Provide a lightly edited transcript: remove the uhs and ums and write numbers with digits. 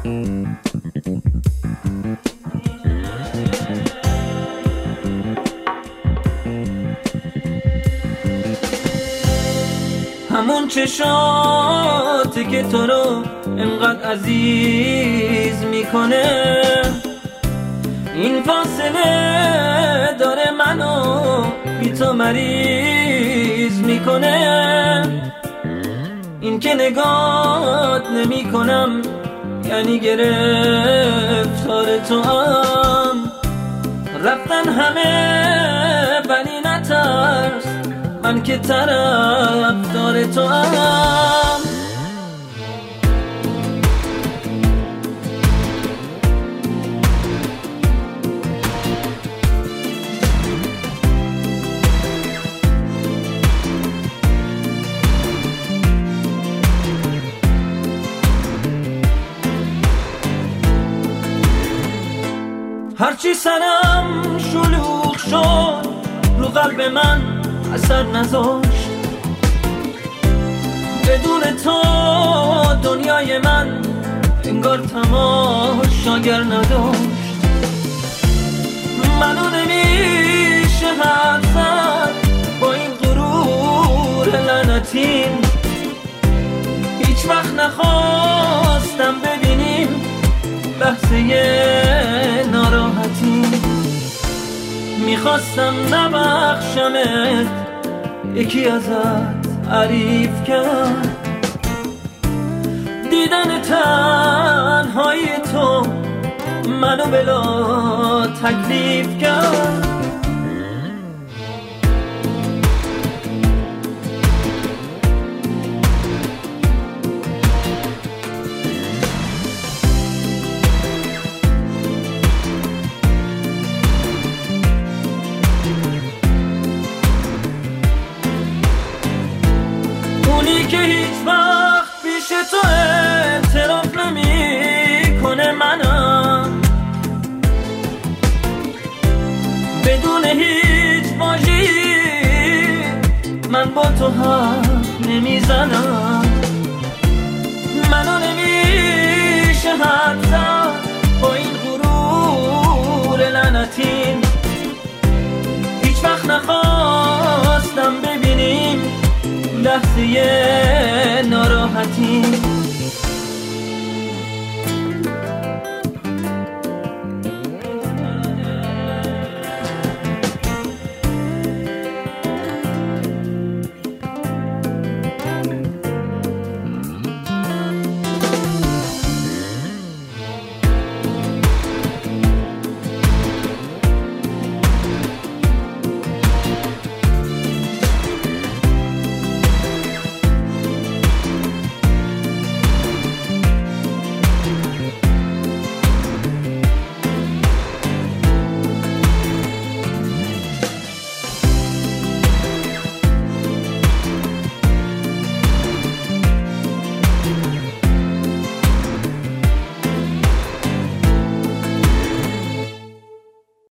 همون چشاتی که تو رو انقدر عزیز میکنه، این فاصله داره منو بی تو مریض میکنه. این که نگات نمی کنم یعنی گرفتار تو هم. رفتن همه ولی نترس، من که طرفدار تو هم. هرچی سرم شلوغ شد رو قلب من اثر نذاشت. بدون تو دنیای من انگار تماشاگر نداشت. منو نمیشه حرف زد با این غرور لعنتیم. هیچ وقت نخواستم ببینیم لحظه ناراحتی. میخواستم نبخشمت، یکی ازت عریف کرد. دیدن تنهای تو منو بلا تکلیف کرد. اونی که هیچ وقت پیش تو اعتراف نمی کنه منم. بدون هیچ واژه‌ای من با تو حرف نمیزنم.